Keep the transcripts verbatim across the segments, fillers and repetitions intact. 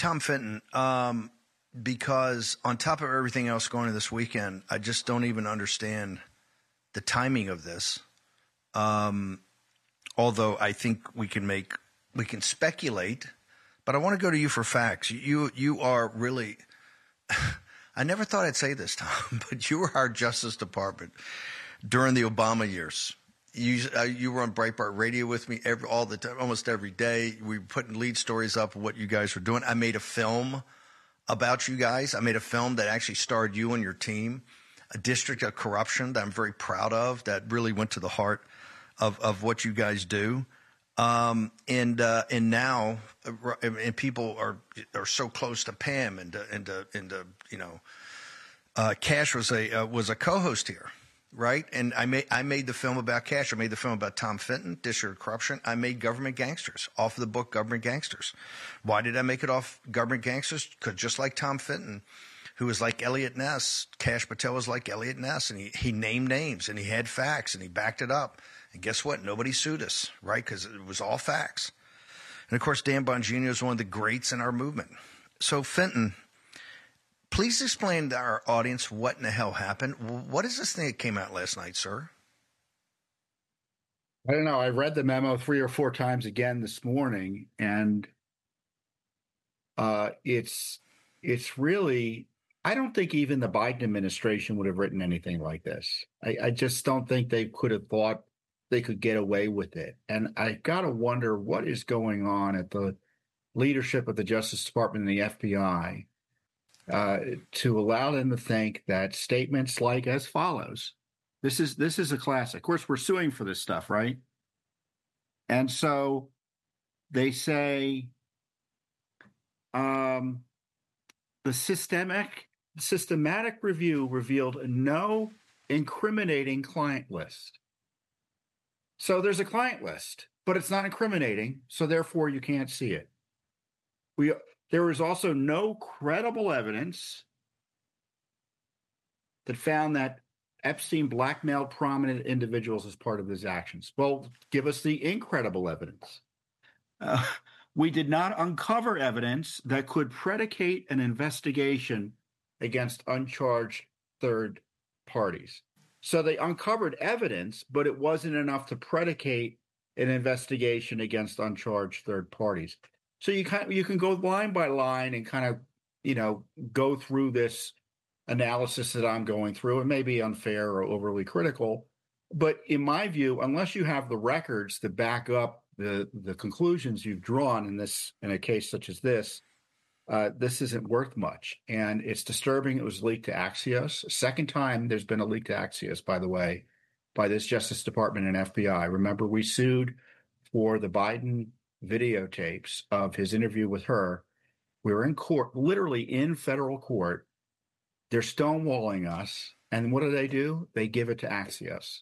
Tom Fitton, um, because on top of everything else going on this weekend, I just don't even understand the timing of this. Um, although I think we can make, we can speculate, but I want to go to you for facts. You, you are really, I never thought I'd say this, Tom, but you were our Justice Department during the Obama years. You, uh, you were on Breitbart Radio with me every, all the time, almost every day. We were putting lead stories up of what you guys were doing. I made a film about you guys. I made a film that actually starred you and your team, a district of corruption that I'm very proud of, that really went to the heart of, of what you guys do. Um, and, uh, and now, uh, and people are, are so close to Pam and, to, and, to, and, to, you know, uh, Cash was a, uh, was a co-host here. Right. And I made, I made the film about Cash. I made the film about Tom Fitton, District of Corruption. I made Government Gangsters off of the book Government Gangsters. Why did I make it off Government Gangsters? Because just like Tom Fitton, who was like Elliot Ness, Cash Patel was like Elliot Ness, and he, he named names and he had facts and he backed it up. And guess what? Nobody sued us, right? Because it was all facts. And of course, Dan Bongino is one of the greats in our movement. So Fitton, please explain to our audience what in the hell happened. What is this thing that came out last night, sir? I don't know. I read the memo three or four times again this morning, and uh, it's it's really, I don't think even the Biden administration would have written anything like this. I, I just don't think they could have thought they could get away with it. And I got to wonder what is going on at the leadership of the Justice Department and the F B I uh, to allow them to think that statements like as follows. This is this is a classic. Of course, we're suing for this stuff, right? And so they say um, the systemic systematic review revealed no incriminating client list. So there's a client list, but it's not incriminating, so therefore you can't see it. We there was also no credible evidence that found that Epstein blackmailed prominent individuals as part of his actions. Well, give us the incredible evidence. Uh, we did not uncover evidence that could predicate an investigation against uncharged third parties. So they uncovered evidence, but it wasn't enough to predicate an investigation against uncharged third parties. So you kind of, you can go line by line and kind of, you know, go through this analysis that I'm going through. It may be unfair or overly critical, but in my view, unless you have the records to back up the the conclusions you've drawn in this in a case such as this, uh, this isn't worth much. And it's disturbing. It was leaked to Axios. Second time there's been a leak to Axios, by the way, by this Justice Department and F B I. Remember, we sued for the Biden videotapes of his interview with her. We were in court, literally in federal court. They're stonewalling us. And what do they do? They give it to Axios.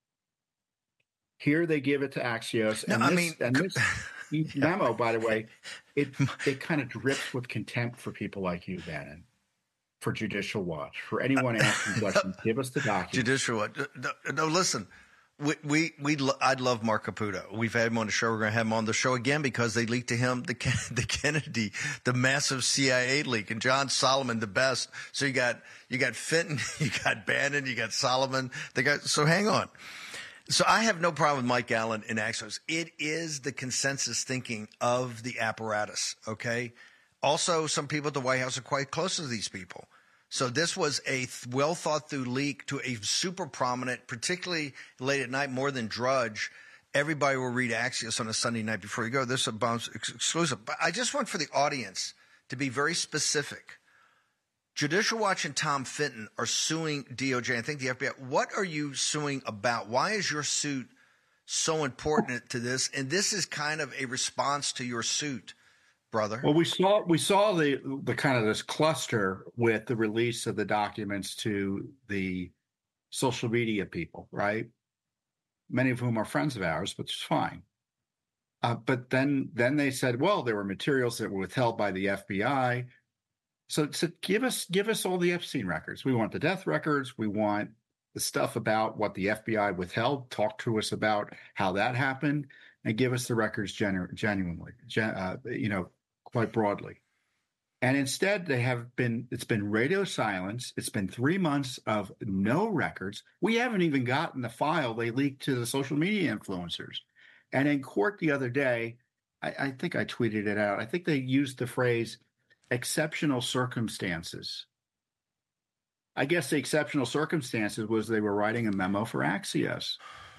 Here they give it to Axios. No, and I this, mean, and this yeah. memo, by the way, it it kind of drips with contempt for people like you, Bannon, for Judicial Watch, for anyone asking questions. Give us the document. Judicial Watch. No, no, listen. We, we, we, I'd love Mark Caputo. We've had him on the show. We're going to have him on the show again because they leaked to him the, the Kennedy, the massive C I A leak, and John Solomon, the best. So you got, you got Fenton, you got Bannon, you got Solomon. They got, so hang on. So I have no problem with Mike Allen and Axios. It is the consensus thinking of the apparatus. Okay. Also, some people at the White House are quite close to these people. So this was a well thought through leak to a super prominent, particularly late at night, more than Drudge. Everybody will read Axios on a Sunday night before you go. This is a bounce exclusive. But I just want for the audience to be very specific. Judicial Watch and Tom Fitton are suing D O J. I think the F B I. What are you suing about? Why is your suit so important to this? And this is kind of a response to your suit, brother. Well, we saw we saw the the kind of this cluster with the release of the documents to the social media people, right? Many of whom are friends of ours, but it's fine. Uh, but then then they said, well, there were materials that were withheld by the F B I. So, so give us give us all the Epstein records. We want the death records. We want the stuff about what the F B I withheld. Talk to us about how that happened, and give us the records genu- genuinely, gen- uh, you know, quite broadly. And instead, they have been, it's been radio silence. It's been three months of no records. We haven't even gotten the file they leaked to the social media influencers. And in court the other day, I, I think I tweeted it out. I think they used the phrase exceptional circumstances. I guess the exceptional circumstances was they were writing a memo for Axios.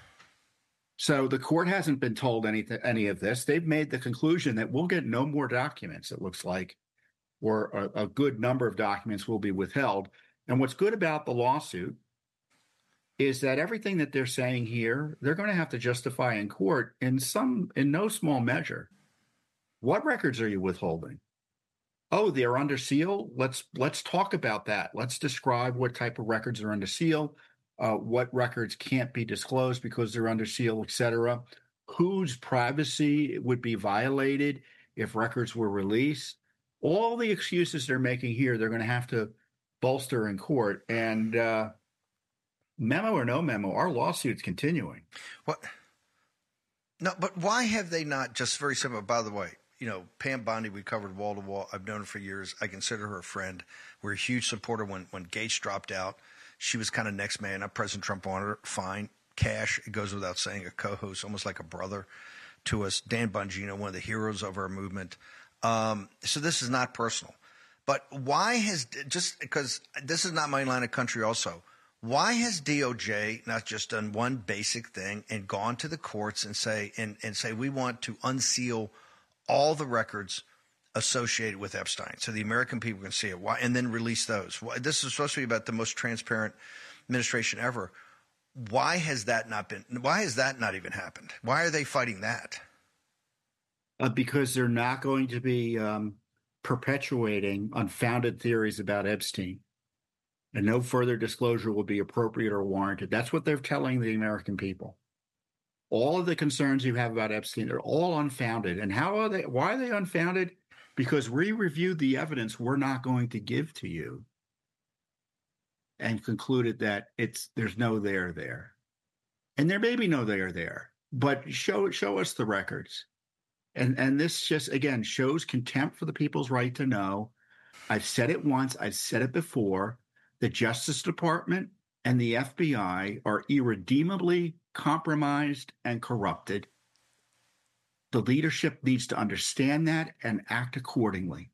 So the court hasn't been told anything, any of this. They've made the conclusion that we'll get no more documents, it looks like, or a, a good number of documents will be withheld. And what's good about the lawsuit is that everything that they're saying here, they're going to have to justify in court in some, in no small measure. What records are you withholding? Oh, they're under seal. Let's let's talk about that. Let's describe what type of records are under seal, uh, what records can't be disclosed because they're under seal, et cetera. Whose privacy would be violated if records were released. All the excuses they're making here, they're going to have to bolster in court. And uh, memo or no memo, our lawsuit's continuing. What? No, but why have they not just very simple? By the way, you know, Pam Bondi, we covered wall to wall. I've known her for years. I consider her a friend. We're a huge supporter when, when Gates dropped out. She was kind of next man up. President Trump wanted her. Fine. Cash, it goes without saying, a co-host, almost like a brother to us. Dan Bongino, one of the heroes of our movement. Um, so this is not personal. But why has, just because this is not my line of country also, why has D O J not just done one basic thing and gone to the courts and say, and, and say, we want to unseal all the records associated with Epstein so the American people can see it, why, and then release those? Why, this is supposed to be about the most transparent administration ever. Why has that not been, why has that not even happened? Why are they fighting that? Uh, because they're not going to be um, perpetuating unfounded theories about Epstein. And no further disclosure will be appropriate or warranted. That's what they're telling the American people. All of the concerns you have about Epstein are all unfounded. And how are they? Why are they unfounded? Because we reviewed the evidence we're not going to give to you and concluded that it's there's no there there. And there may be no there there, but show show us the records. And and this just, again, shows contempt for the people's right to know. I've said it once. I've said it before. The Justice Department and the F B I are irredeemably compromised and corrupted. The leadership needs to understand that and act accordingly.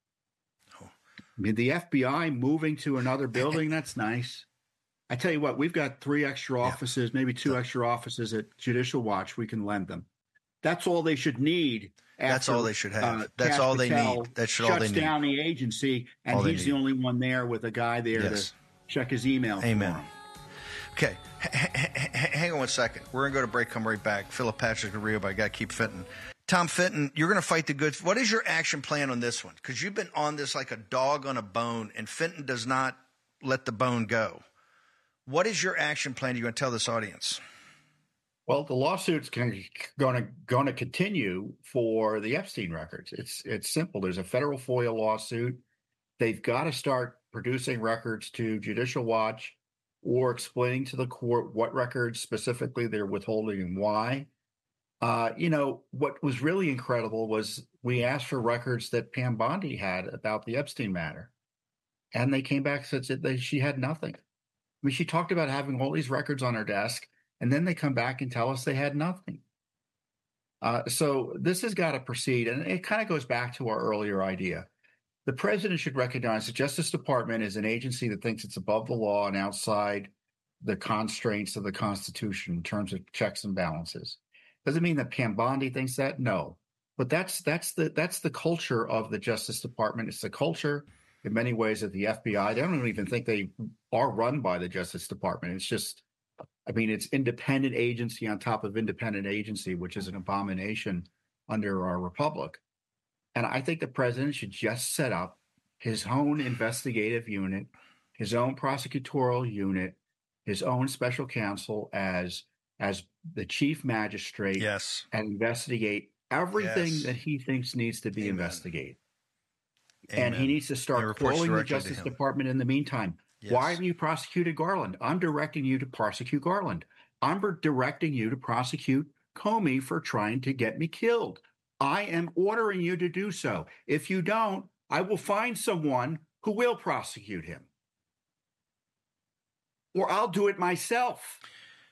Oh. I mean, the F B I moving to another building, that's nice. I tell you what, we've got three extra offices, yeah. maybe two extra offices at Judicial Watch. We can lend them. That's all they should need. After, that's all they should have. Uh, that's Kash all they Patel need. That should all they need. Shuts down the agency, and all he's the only one there with a guy there yes. to check his email. Amen. For him. Okay, H- h- h- hang on one second. We're going to go to break, come right back. Philip Patrick and Rio, but I got to keep Fitton. Tom Fitton, you're going to fight the good. What is your action plan on this one? Because you've been on this like a dog on a bone, and Fitton does not let the bone go. What is your action plan you're going to tell this audience? Well, the lawsuit's going to going to continue for the Epstein records. It's it's simple. There's a federal FOIA lawsuit. They've got to start producing records to Judicial Watch or explaining to the court what records specifically they're withholding and why. Uh, you know, what was really incredible was we asked for records that Pam Bondi had about the Epstein matter, and they came back and said that she had nothing. I mean, she talked about having all these records on her desk, and then they come back and tell us they had nothing. Uh, so this has got to proceed, and it kind of goes back to our earlier idea. The president should recognize the Justice Department is an agency that thinks it's above the law and outside the constraints of the Constitution in terms of checks and balances. Doesn't mean that Pam Bondi thinks that, no. But that's that's the that's the culture of the Justice Department. It's the culture in many ways of the F B I. They don't even think they are run by the Justice Department. It's just, I mean, it's independent agency on top of independent agency, which is an abomination under our republic. And I think the president should just set up his own investigative unit, his own prosecutorial unit, his own special counsel as as the chief magistrate, yes, and investigate everything yes. that he thinks needs to be Amen. investigated. Amen. And he needs to start calling the Justice Department in the meantime. Yes. Why haven't you prosecuted Garland? I'm directing you to prosecute Garland. I'm directing you to prosecute Comey for trying to get me killed. I am ordering you to do so. If you don't, I will find someone who will prosecute him. Or I'll do it myself.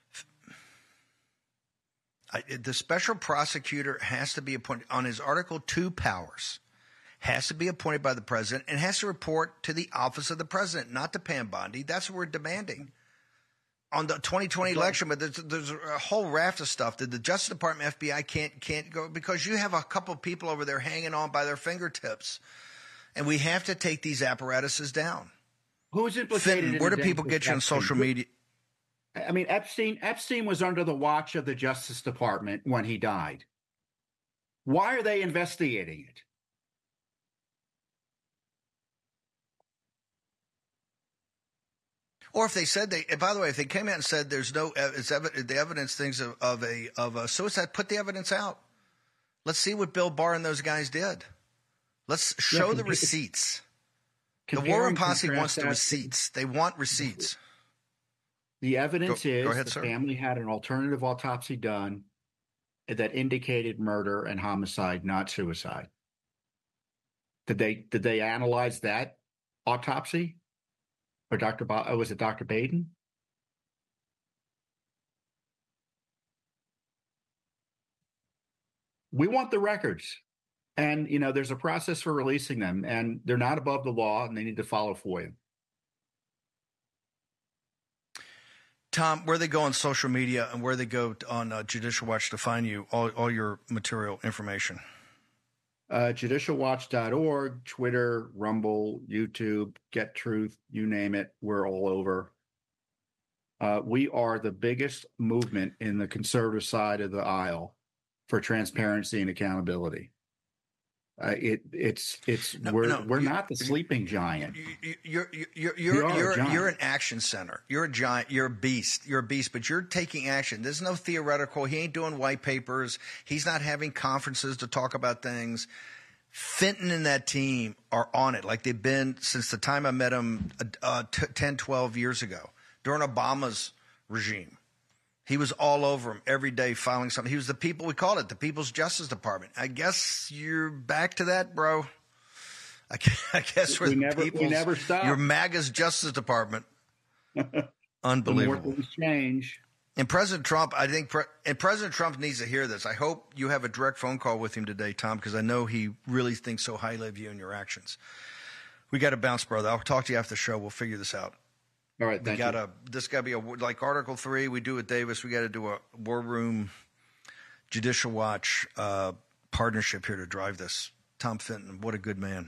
I, the special prosecutor has to be appointed on his Article two powers, has to be appointed by the president and has to report to the office of the president, not to Pam Bondi. That's what we're demanding on the twenty twenty election. But there's, there's a whole raft of stuff that the Justice Department, F B I can't can't go because you have a couple of people over there hanging on by their fingertips, and we have to take these apparatuses down. Who's implicated? Fenton, in where the do people death get you on Epstein? social media? I mean, Epstein. Epstein was under the watch of the Justice Department when he died. Why are they investigating it? Or if they said they, by the way, if they came out and said there's no, it's ev- the evidence things of, of a of a suicide, put the evidence out. Let's see what Bill Barr and those guys did. Let's show Yeah, the compare- receipts. The compare Warren and Posse contrast wants the that- receipts. They want receipts. The evidence Go- is go ahead, the sir. family had an alternative autopsy done that indicated murder and homicide, not suicide. Did they did they analyze that autopsy? Or Doctor Ba- oh, was it Doctor Baden? We want the records. And, you know, there's a process for releasing them, and they're not above the law, and they need to follow FOIA. Tom, where they go on social media and where they go on uh, Judicial Watch to find you, all, all your material information. Uh, judicial watch dot org, Twitter, Rumble, YouTube, Get Truth, you name it, we're all over. Uh, we are the biggest movement in the conservative side of the aisle for transparency and accountability. Uh, it it's it's No, we're no, we're you- not the sleeping giant. You- You're you're you're We you're are a you're, giant. you're an action center. You're a giant. You're a beast. You're a beast. But you're taking action. There's no theoretical. He ain't doing white papers. He's not having conferences to talk about things. Fenton and that team are on it like they've been since the time I met him uh, t- ten, twelve years ago during Obama's regime. He was all over him every day filing something. He was the people, we called it the People's Justice Department. I guess you're back to that, bro. I guess, I guess we're We the never- we people's, never stop. Your MAGA's Justice Department. The more Unbelievable. things change. And President Trump, I think, pre- and President Trump needs to hear this. I hope you have a direct phone call with him today, Tom, because I know he really thinks so highly of you and your actions. We got to bounce, brother. I'll talk to you after the show. We'll figure this out. All right, We thank got you. to, this got to be a, like Article three, we do with Davis. We got to do a War Room Judicial Watch uh, partnership here to drive this. Tom Fenton, what a good man.